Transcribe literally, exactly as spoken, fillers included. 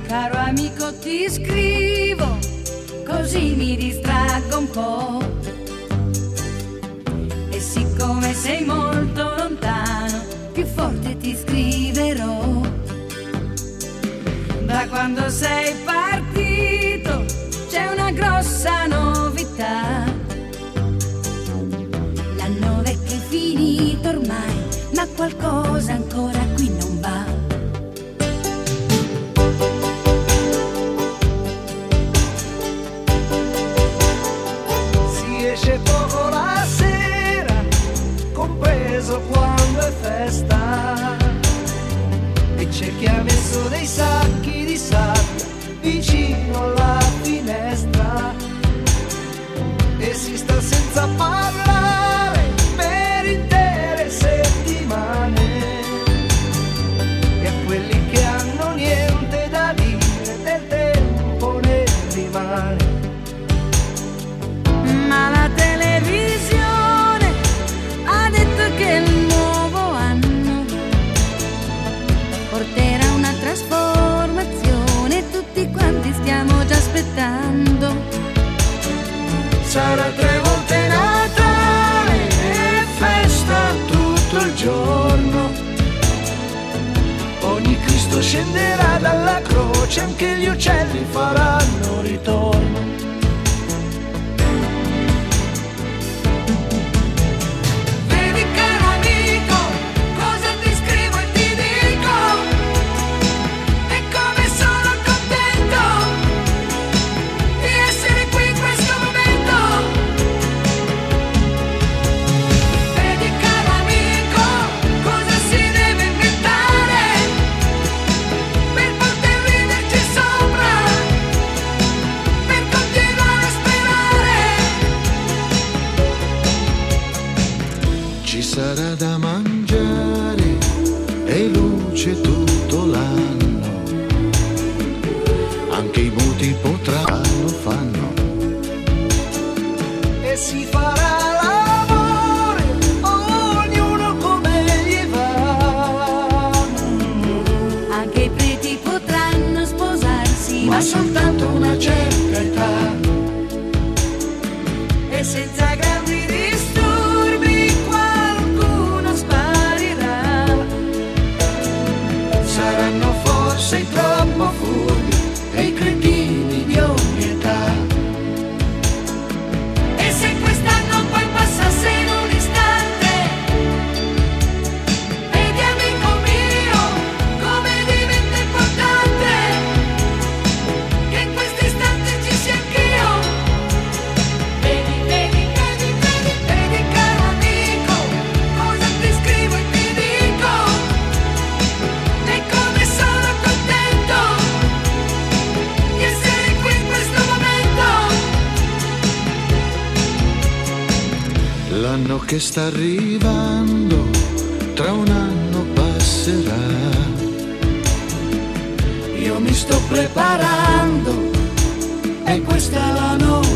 Caro amico, ti scrivo, così mi distraggo un po'. E siccome sei molto lontano, più forte ti scriverò. Da quando sei partito c'è una grossa novità. L'anno vecchio è finito ormai, ma qualcosa ancora qui non va. Si esce poco la sera, compreso quando è festa, e c'è chi ha messo dei sacchi di sabbia vicino alla finestra e si sta senza parlare per intere settimane. E a quelli che hanno niente da dire del tempo ne rimane. Ma la televisione ha detto che il nuovo anno porterà una trasformazione, tutti quanti stiamo già aspettando. Sarà tre volte Natale e festa tutto il giorno. Ogni Cristo scenderà dalla croce, anche gli uccelli faranno ritorno. Vedi caro amico, cosa ti scrivo e ti dico, e come sono contento di essere qui in questo momento. Vedi caro amico, cosa si deve inventare per poter riderci sopra, per continuare a sperare. Ci sarà da mangiare e luce tutto l'anno, anche i muti potranno, fanno. E si farà l'amore, ognuno come gli va. Anche i preti potranno sposarsi, Ma soltanto una certa età. e senza grandi disturbi qualcuno sparirà. Saranno forse troppo furbi e i cretini di ogni età. E se quest'anno poi passasse in un istante, vedi amico mio come diventa importante che in questo istante ci sia anch'io. Vedi, vedi, vedi, vedi, vedi caro amico, cosa ti scrivo e ti dico, e come sono contento di essere qui in questo momento. L'anno che sta arrivando, tra un anno passerà. Io mi sto preparando e questa è la notte